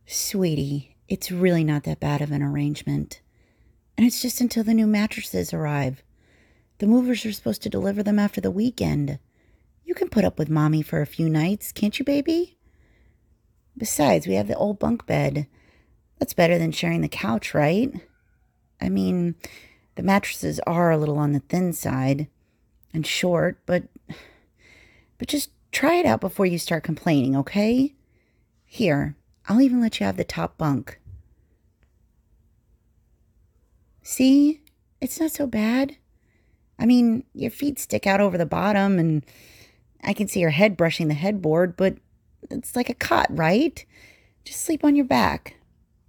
Sweetie, it's really not that bad of an arrangement. And it's just until the new mattresses arrive. The movers are supposed to deliver them after the weekend. You can put up with Mommy for a few nights, can't you, baby? Besides, we have the old bunk bed. That's better than sharing the couch, right? I mean, the mattresses are a little on the thin side and short, but just try it out before you start complaining, okay? Here, I'll even let you have the top bunk. See? It's not so bad. I mean, your feet stick out over the bottom, and I can see your head brushing the headboard, but it's like a cot, right? Just sleep on your back.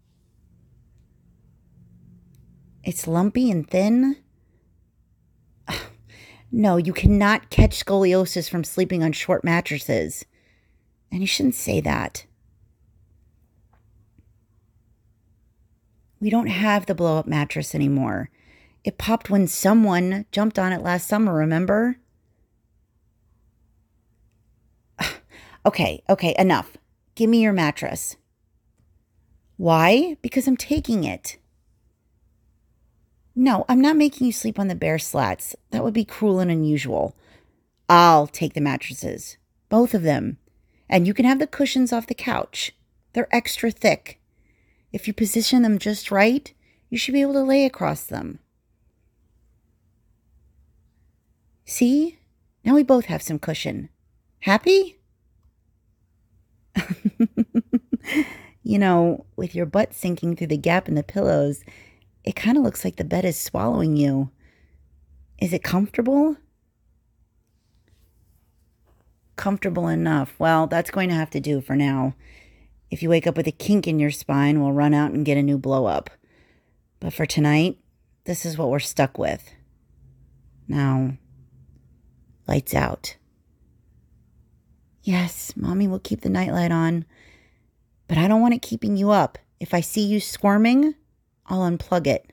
It's lumpy and thin. No, you cannot catch scoliosis from sleeping on short mattresses. And you shouldn't say that. We don't have the blow-up mattress anymore. It popped when someone jumped on it last summer, remember? Okay, enough. Give me your mattress. Why? Because I'm taking it. No, I'm not making you sleep on the bare slats. That would be cruel and unusual. I'll take the mattresses. Both of them. And you can have the cushions off the couch. They're extra thick. If you position them just right, you should be able to lay across them. See? Now we both have some cushion. Happy? You know, with your butt sinking through the gap in the pillows, it kind of looks like the bed is swallowing you. Is it comfortable? Comfortable enough. Well, that's going to have to do for now. If you wake up with a kink in your spine, we'll run out and get a new blow-up. But for tonight, this is what we're stuck with. Now, lights out. Yes, Mommy will keep the nightlight on. But I don't want it keeping you up. If I see you squirming, I'll unplug it.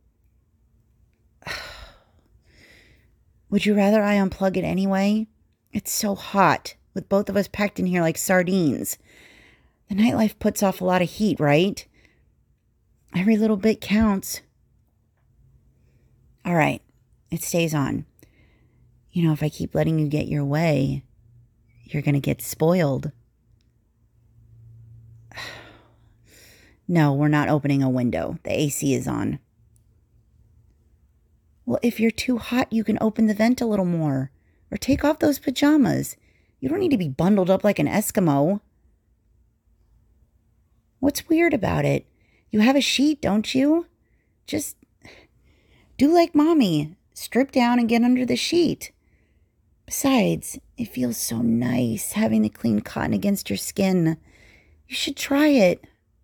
Would you rather I unplug it anyway? It's so hot, with both of us packed in here like sardines. The nightlife puts off a lot of heat, right? Every little bit counts. All right, it stays on. You know, if I keep letting you get your way, you're going to get spoiled. No, we're not opening a window. The AC is on. Well, if you're too hot, you can open the vent a little more. Or take off those pajamas. You don't need to be bundled up like an Eskimo. What's weird about it? You have a sheet, don't you? Just do like Mommy. Strip down and get under the sheet. Besides, it feels so nice having the clean cotton against your skin. You should try it.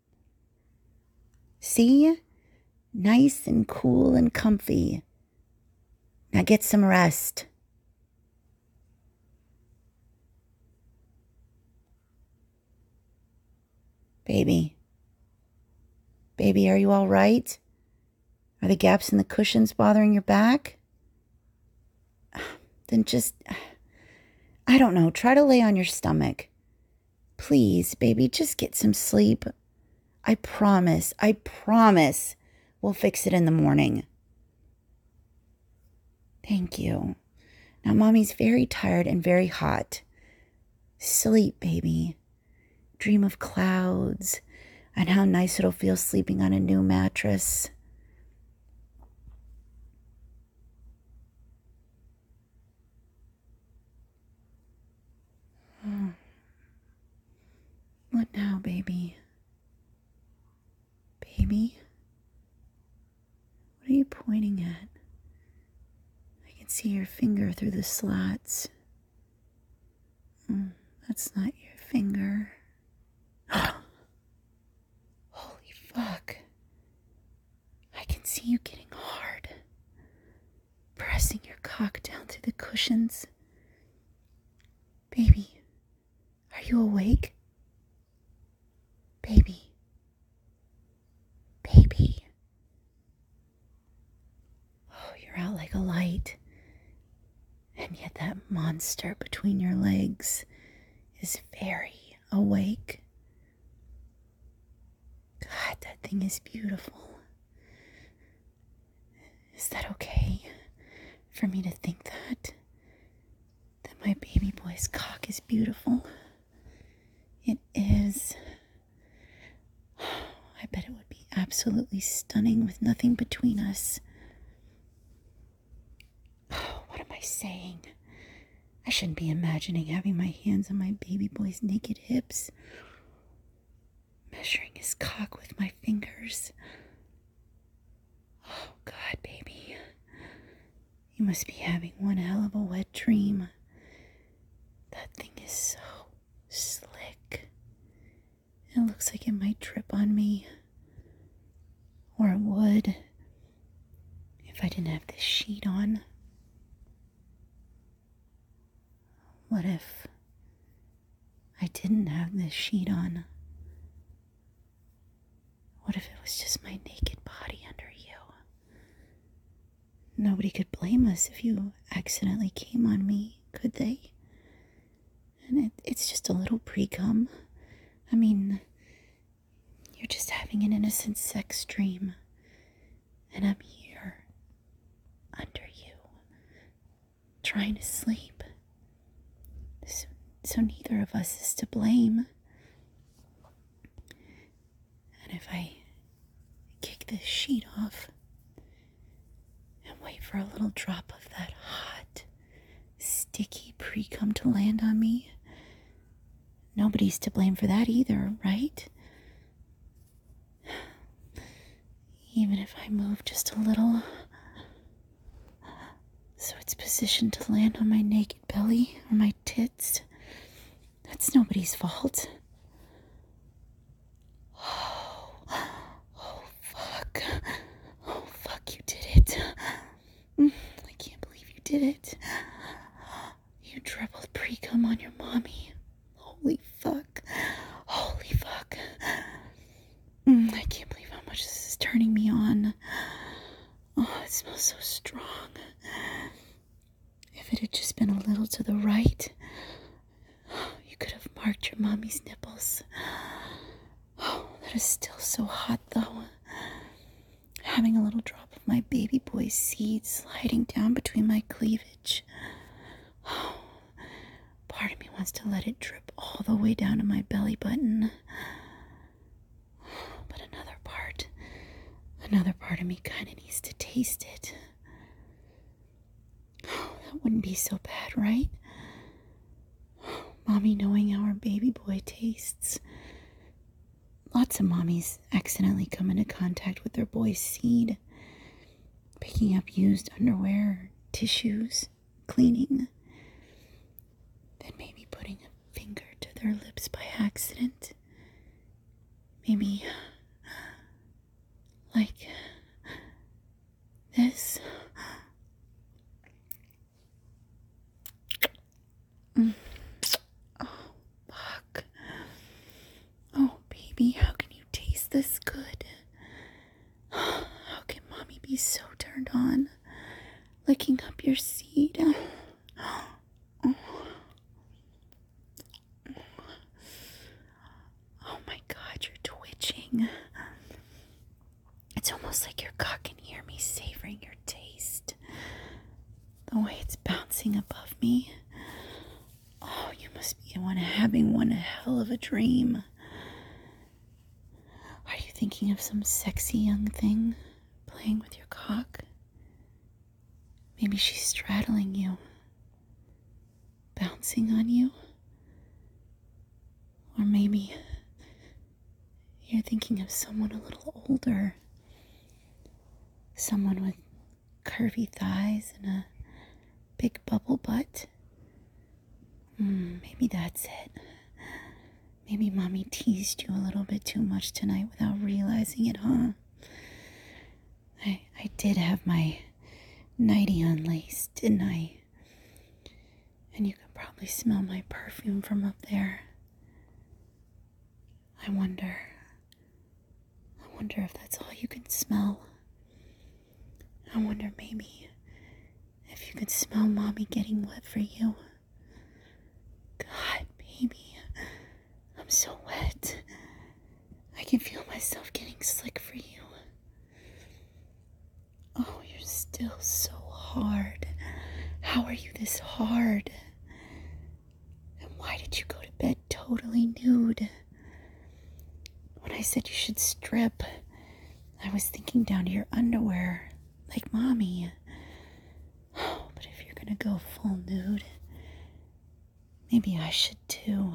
See? Nice and cool and comfy. Now get some rest. Baby. Baby, are you all right? Are the gaps in the cushions bothering your back? Then just, I don't know, try to lay on your stomach. Please, baby, just get some sleep. I promise we'll fix it in the morning. Thank you. Now, Mommy's very tired and very hot. Sleep, baby. Dream of clouds and how nice it'll feel sleeping on a new mattress. What now, baby? Baby? What are you pointing at? I can see your finger through the slats. That's not your finger. Holy fuck. I can see you getting hard. Pressing your cock down through the cushions. Baby, are you awake? Baby. Baby. Oh, you're out like a light. And yet that monster between your legs is very awake. that thing is beautiful. Is that okay for me to think that? That my baby boy's cock is beautiful? It is. I bet it would be absolutely stunning with nothing between us. What am I saying? I shouldn't be imagining having my hands on my baby boy's naked hips, measuring his cock with my fingers. Oh, God, baby. You must be having one hell of a wet dream. That thing is so slick. It looks like it might trip on me. Or it would if I didn't have this sheet on. What if I didn't have this sheet on? What if it was just my naked body under you? Nobody could blame us if you accidentally came on me, could they? And it's just a little pre-cum. I mean, you're just having an innocent sex dream. And I'm here, under you, trying to sleep. So neither of us is to blame. And if I kick this sheet off and wait for a little drop of that hot, sticky pre-cum to land on me, nobody's to blame for that either, right? Even if I move just a little, so it's positioned to land on my naked belly or my tits, that's nobody's fault. Oh, fuck. Oh, fuck, you did it. I can't believe you did it. You dribbled pre-cum on your mommy. Holy fuck. Holy fuck. I can't believe how much this is turning me on. Oh, it smells so strong. If it had just been a little to the right, you could have marked your mommy's nipples. Oh, that is still so hot, though. Having a little drop of my baby boy's seed sliding down between my cleavage. Oh, part of me wants to let it drip all the way down to my belly button. But another part of me kind of needs to taste it. Oh, that wouldn't be so bad, right? Mommy knowing how her baby boy tastes. Lots of mommies accidentally come into contact with their boy's seed, picking up used underwear, tissues, cleaning, then maybe putting a finger to their lips by accident. Maybe like this. Oh, fuck. Oh, baby, how can you taste this good? How can mommy be so turned on, licking up your seed? Oh my God, you're twitching. It's almost like your cock can hear me savoring your taste. The way it's bouncing above me. Oh, you must be having one hell of a dream. Are you thinking of some sexy young thing playing with your cock? Maybe she's straddling you, bouncing on you. Or maybe you're thinking of someone a little older. Someone with curvy thighs and a big bubble butt. Maybe that's it. Maybe mommy teased you a little bit too much tonight without realizing it, huh? I did have my nightie unlaced, didn't I? And you could probably smell my perfume from up there. I wonder if that's all you can smell. I wonder maybe if you could smell mommy getting wet for you. God, baby, I'm so wet. I can feel myself getting slick for you. Oh, you're still so hard. How are you this hard? And why did you go to bed totally nude? When I said you should strip, I was thinking down to your underwear, like Mommy. Oh, but if you're gonna go full nude, maybe I should too.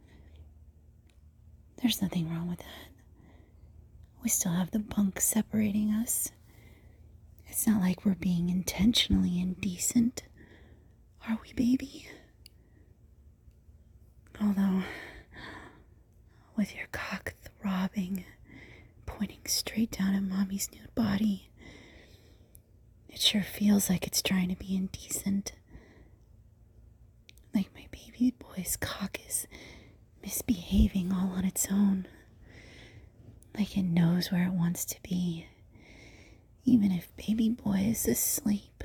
There's nothing wrong with that. We still have the bunk separating us. It's not like we're being intentionally indecent. Are we, baby? Although, with your cock throbbing, pointing straight down at Mommy's nude body, it sure feels like it's trying to be indecent. Like my baby boy's cock is misbehaving all on its own. Like it knows where it wants to be, even if baby boy is asleep.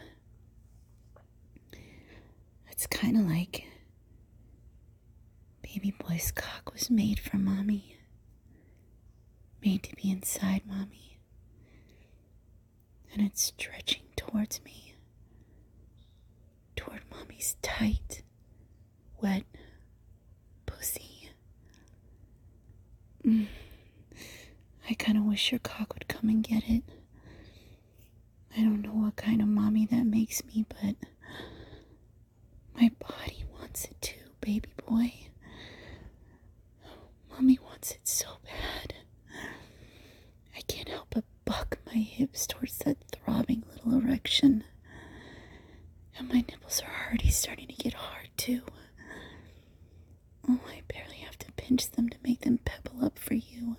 It's kind of like baby boy's cock was made for Mommy. Made to be inside Mommy. And it's stretching towards me. Toward Mommy's tight, wet pussy. I kind of wish your cock would come and get it. I don't know what kind of mommy that makes me, but my body wants it too, baby boy. Mommy wants it so bad. I can't help but buck my hips towards that throbbing little erection. And my nipples are already starting to get hard too. Oh, I barely have to pinch them to make them pebble up for you.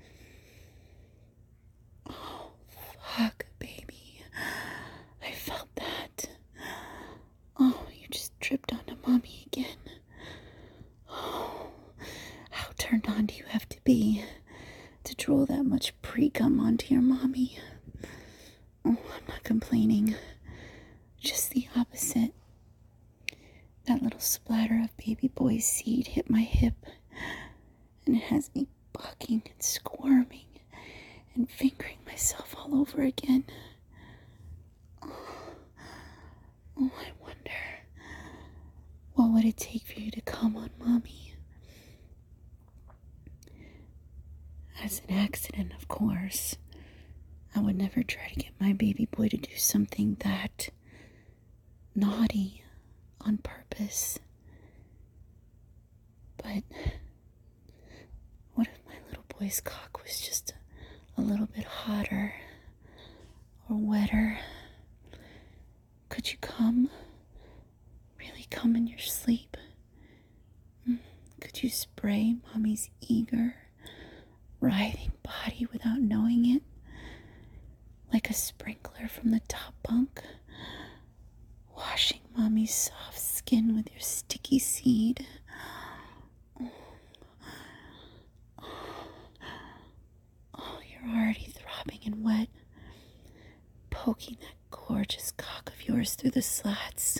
Oh, fuck, baby. I felt that. Oh, you just tripped onto Mommy again. Oh, how turned on do you have to be to drool that much pre-cum onto your Mommy? Oh, I'm not complaining. Just the opposite. That little splatter of baby boy's seed hit my hip, and it has me bucking and squirming and fingering myself all over again. Oh, I wonder, what would it take for you to come on Mommy? As an accident, of course. I would never try to get my baby boy to do something that naughty on purpose. But what if my little boy's cock was just a little bit hotter or wetter? Could you come? Really come in your sleep? Could you spray Mommy's eager, writhing body without knowing it? Like a sprinkler from the top bunk? Washing Mommy's soft skin with your sticky seed. Oh, you're already throbbing and wet. Poking that gorgeous cock of yours through the slats.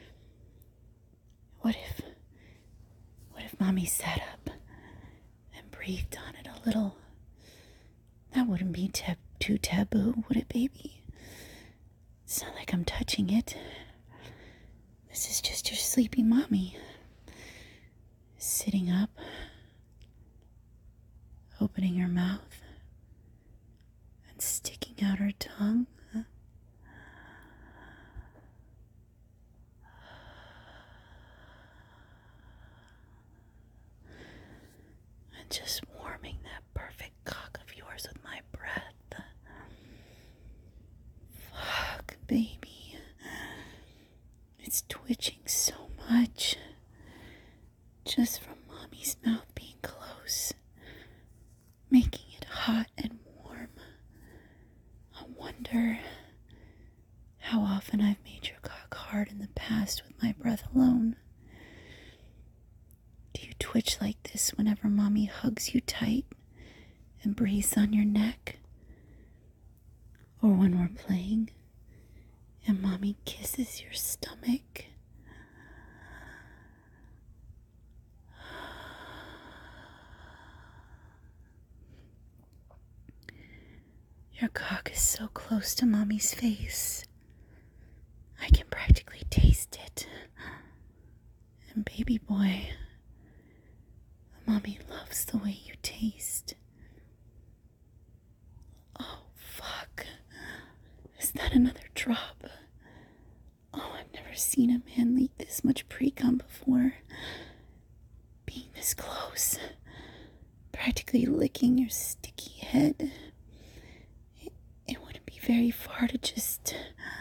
What if Mommy sat up and breathed on it a little? That wouldn't be too taboo, would it, baby? It's not like I'm touching it. This is just your sleepy Mommy. Sitting up, opening her mouth, and sticking out her tongue. And just warming that perfect cock of yours with my breath. Fuck, baby. It's twitching so much. Just from Mommy's mouth being close. Making it hot and warm. I wonder how often I've made your cock hard in the past with my breath alone. Do you twitch like this whenever Mommy hugs you tight and breathes on your neck? Or when we're playing and Mommy kisses your stomach? Your cock is so close to Mommy's face. I can practically taste it. And baby boy, Mommy loves the way you taste. Oh, fuck. Is that another drop? Oh, I've never seen a man leak this much pre-cum before. Being this close, practically licking your sticky head. It wouldn't be very far to just...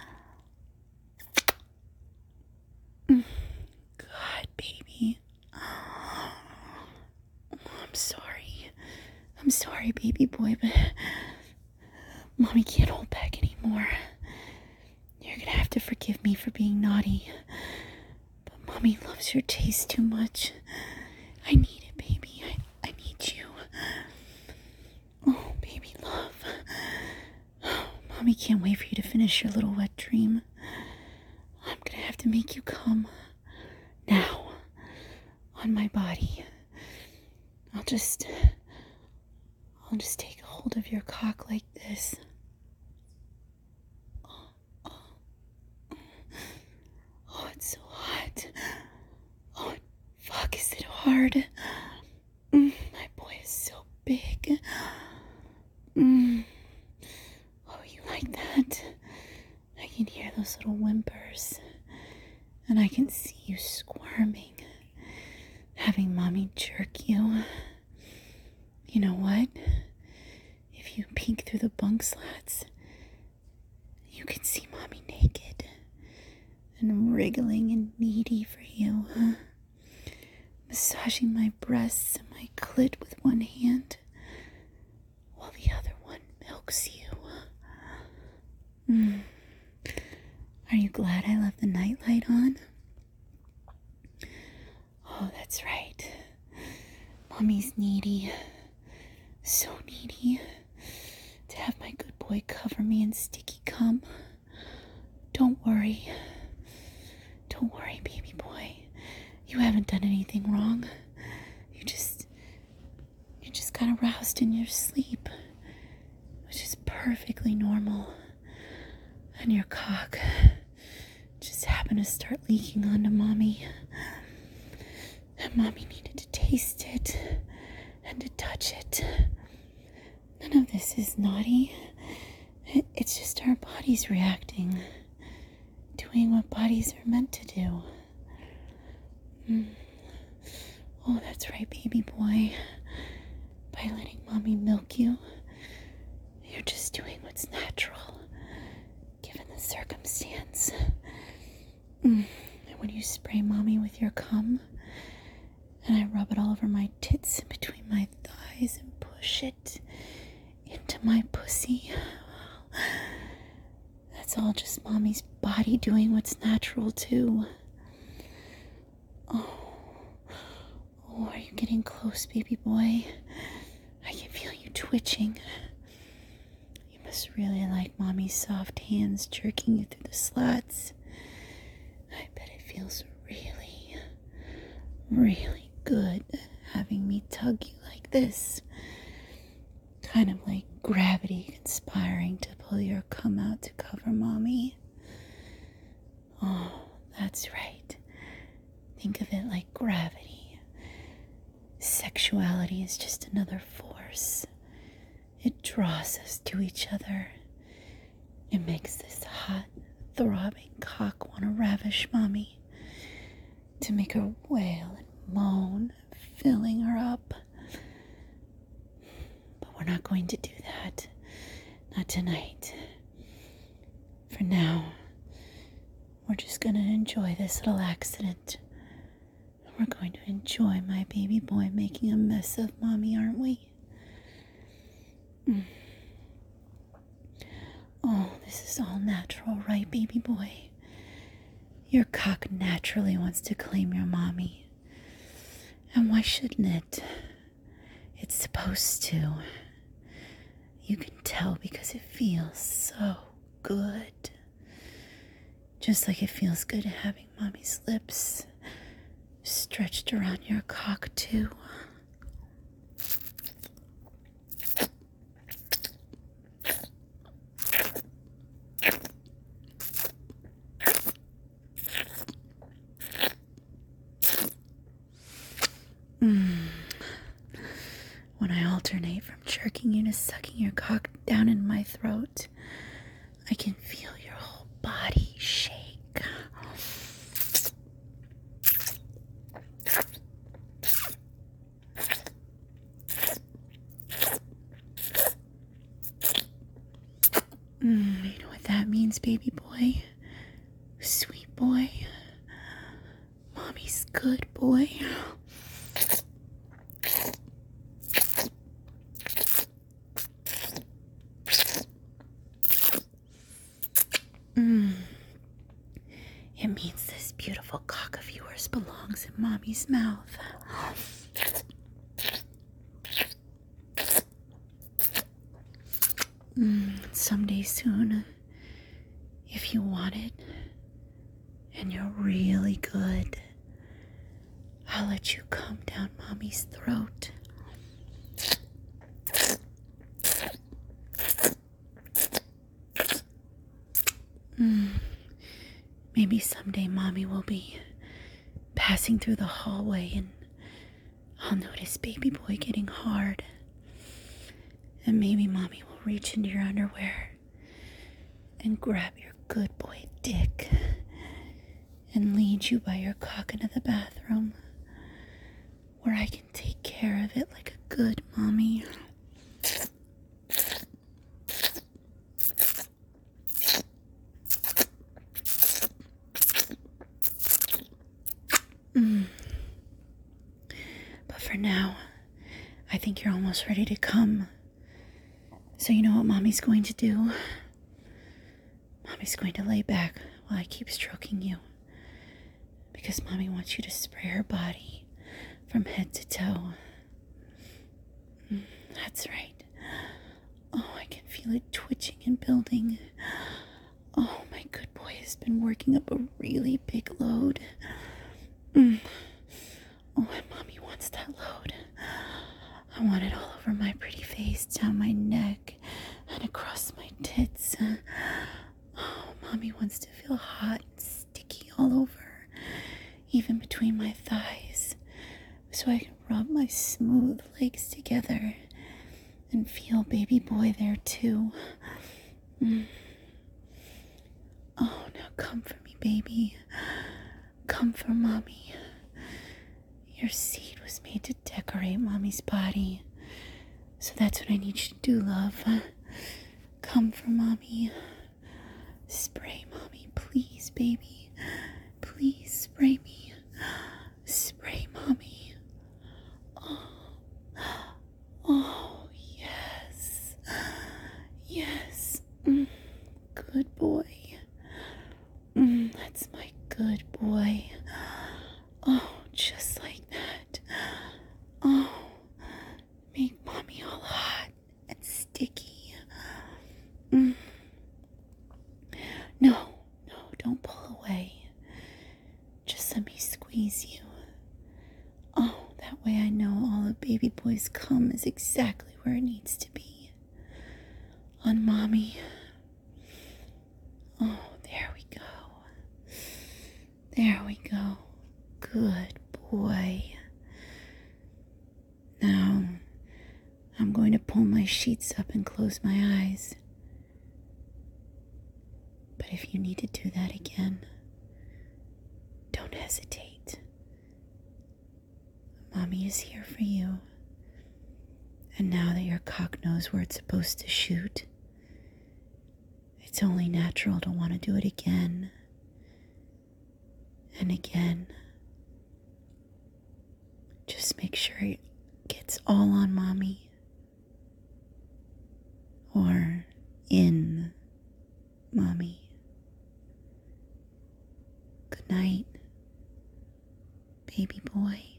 God, baby. Oh, I'm sorry. I'm sorry, baby boy, but Mommy can't hold back anymore. You're gonna have to forgive me for being naughty. But Mommy loves your taste too much. I need it, baby. I need you. Oh, baby love. Oh, Mommy can't wait for you to finish your little wet dream. I'm gonna have to make you come. Now. On my body. I'll just take a hold of your cock like this. Oh, it's so hot. Oh, fuck, is it hard? My boy is so big. Oh, you like that? I can hear those little whimpers. And I can see you squirming. Having Mommy jerk you. You know what? If you peek through the bunk slats, you can see Mommy naked and wriggling and needy for you, massaging my breasts and my clit with one hand while the other one milks you. Are you glad I left the nightlight on? Oh, that's right. Mommy's needy. So needy to have my good boy cover me in sticky cum. Don't worry. Don't worry, baby boy. You haven't done anything wrong. You just got aroused in your sleep, which is perfectly normal. And your cock just happened to start leaking onto Mommy. And Mommy needed to taste it and to touch it. None of this is naughty. It's just our bodies reacting, doing what bodies are meant to do. Oh, that's right, baby boy. By letting Mommy milk you, you're just doing what's natural, given the circumstance. And when you spray Mommy with your cum, and I rub it all over my tits and between my thighs and push it into my pussy, that's all just Mommy's body doing what's natural too. Oh, are you getting close, baby boy? I can feel you twitching. You must really like Mommy's soft hands jerking you through the slats. I bet it feels really, really good having me tug you like this. Kind of like gravity conspiring to pull your cum out to cover Mommy. Oh, that's right. Think of it like gravity. Sexuality is just another force. It draws us to each other. It makes this hot, throbbing cock want to ravish Mommy, to make her wail and moan, filling her up. But we're not going to do that. Not tonight. For now, we're just going to enjoy this little accident. We're going to enjoy my baby boy making a mess of Mommy, aren't we? Oh, this is all natural, right, baby boy? Your cock naturally wants to claim your Mommy. And why shouldn't it? It's supposed to. You can tell because it feels so good. Just like it feels good having Mommy's lips stretched around your cock too. When I alternate from jerking you to sucking your cock down in my throat, I can feel your whole body shake. You know what that means, baby boy? Sweet boy. Mommy's good boy. It means this beautiful cock of yours belongs in Mommy's mouth. Someday soon, if you want it, and you're really good, I'll let you come down Mommy's throat. Maybe someday Mommy will be passing through the hallway and I'll notice baby boy getting hard. And maybe Mommy will reach into your underwear and grab your good boy dick and lead you by your cock into the bathroom where I can take care of it like a good mommy. But for now, I think you're almost ready to come. So you know what Mommy's going to do? Mommy's going to lay back while I keep stroking you. Because Mommy wants you to spray her body from head to toe. That's right. Oh, I can feel it twitching and building. Oh, my good boy has been working up a really big load. Oh, and Mommy wants that load. I want it all over my pretty face, down my neck, and across my tits. Oh, Mommy wants to feel hot and sticky all over, even between my thighs, so I can rub my smooth legs together and feel baby boy there too. Oh, now come for me, baby. Come for Mommy. Your seed was made to decorate Mommy's body. So that's what I need you to do, love. Come for Mommy. Spray Mommy, please, baby. Please spray me. Spray Mommy. Oh, yes. Yes. Good boy. That's my good boy. Oh, just like that. Oh, make Mommy all hot and sticky. No, don't pull away. Just let me squeeze you. Oh, that way I know all of baby boy's cum is exactly where it needs to be. On Mommy. Oh, there we go. There we go. Good boy. Now, I'm going to pull my sheets up and close my eyes. But if you need to do that again, don't hesitate. Mommy is here for you. And now that your cock knows where it's supposed to shoot, it's only natural to want to do it again and again. Just make sure it gets all on Mommy. Or in Mommy. Good night, baby boy.